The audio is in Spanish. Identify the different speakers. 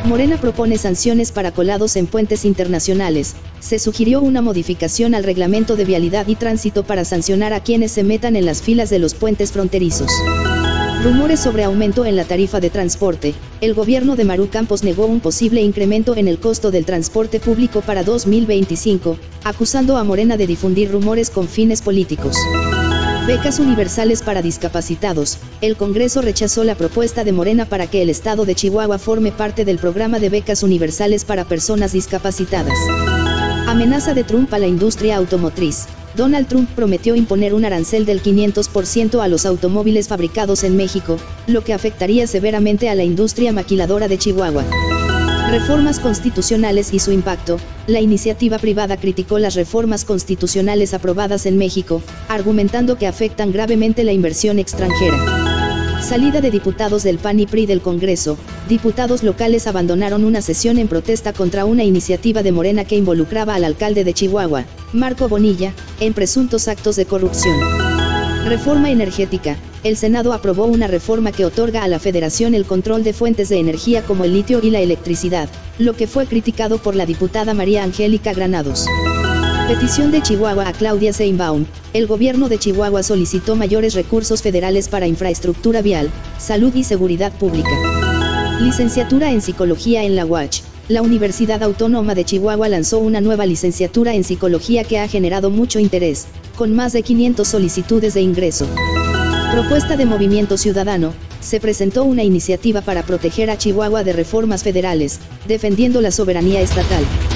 Speaker 1: Morena propone sanciones para colados en puentes internacionales. Se sugirió una modificación al reglamento de vialidad y tránsito para sancionar a quienes se metan en las filas de los puentes fronterizos. Rumores sobre aumento en la tarifa de transporte. El gobierno de Maru Campos negó un posible incremento en el costo del transporte público para 2025, acusando a Morena de difundir rumores con fines políticos. Becas universales para discapacitados. El Congreso rechazó la propuesta de Morena para que el estado de Chihuahua forme parte del programa de becas universales para personas discapacitadas. Amenaza de Trump a la industria automotriz. Donald Trump prometió imponer un arancel del 500% a los automóviles fabricados en México, lo que afectaría severamente a la industria maquiladora de Chihuahua. Reformas constitucionales y su impacto. La iniciativa privada criticó las reformas constitucionales aprobadas en México, argumentando que afectan gravemente la inversión extranjera. Salida de diputados del PAN y PRI del Congreso. Diputados locales abandonaron una sesión en protesta contra una iniciativa de Morena que involucraba al alcalde de Chihuahua, Marco Bonilla, en presuntos actos de corrupción. Reforma energética. El Senado aprobó una reforma que otorga a la Federación el control de fuentes de energía como el litio y la electricidad, lo que fue criticado por la diputada María Angélica Granados. Petición de Chihuahua a Claudia Sheinbaum. El gobierno de Chihuahua solicitó mayores recursos federales para infraestructura vial, salud y seguridad pública. Licenciatura en Psicología en la UACH. La Universidad Autónoma de Chihuahua lanzó una nueva licenciatura en Psicología que ha generado mucho interés, con más de 500 solicitudes de ingreso. Propuesta de Movimiento Ciudadano. Se presentó una iniciativa para proteger a Chihuahua de reformas federales, defendiendo la soberanía estatal.